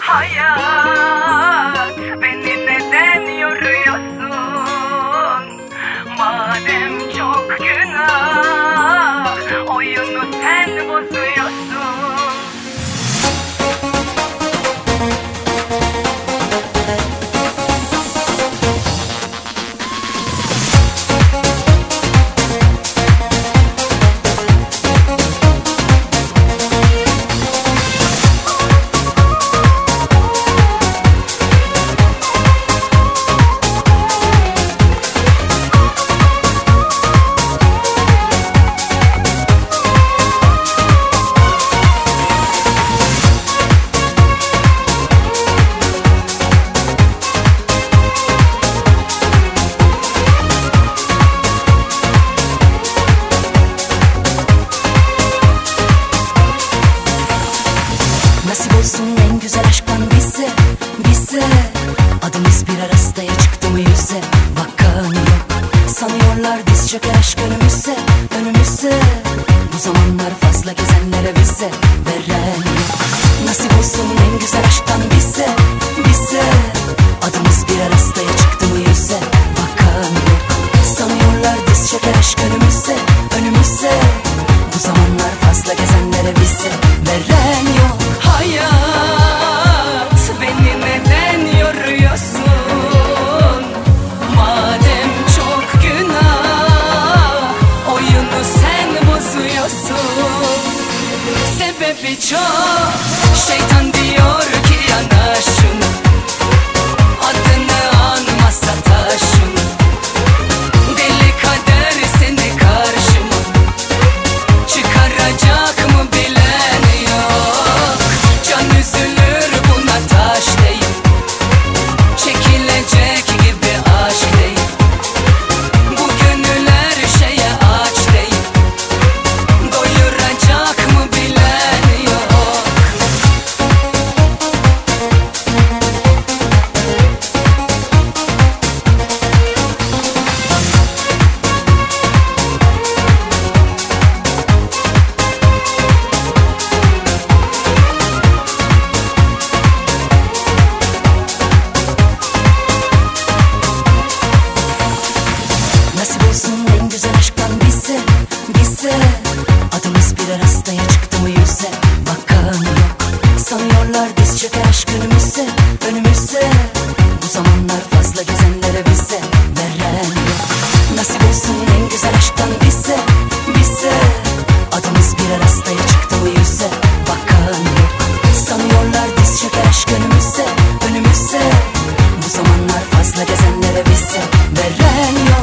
Hayat, beni neden yoruyorsun? Madem çok günah, oyunu sen bozuyorsun. Nasip olsun en güzel aşktan bize, bize. Adımız bir arastaya çıktı mı yüze, bakan yok. Sanıyorlar diz çöker aşk önümüze, önümüze. Bu zamanlar fazla gezenlere bize veren yok. Nasip olsun en güzel aşktan bize, bize. Adımız bir arastaya çıktı mı yüze, bakan yok. Sanıyorlar diz çöker aşk önümüze, önümüze. Bu zamanlar fazla gezenlere bize veren yok. Hayat, beni neden yoruyorsun? Madem çok günah, oyunu sen bozuyorsun. Sebebi çok, şeytan diyor ki yanaşın. Adını anmasa taşın. Deli kader seni karşıma çıkaracak mı bilen yok. Can üzülür buna taş değil, çekilecek gibi aşk değil. Bu gönüller şeye aç değil, doyuracak mı bilen yok. Nasip olsun en güzel aşktan bize, bize. Adımız bir arastaya çıktı mı yüze, bakan yok. Sanıyorlar diz çöker aşk önümüze, önümüze. Bu zamanlar fazla gezenlere bize veren yok. Nasip olsun en güzel aşktan bize, bize. Adımız bir arastaya çıktı mı yüze, bakan yok. Sanıyorlar diz çöker aşk önümüze, önümüze. Bu zamanlar fazla gezenlere bize veren yok.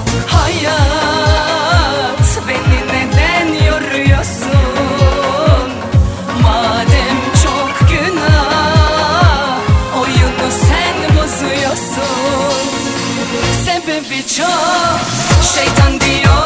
Hayat, beni neden yoruyorsun? Madem çok günah, oyunu sen bozuyorsun. Sebebi çok, şeytan diyor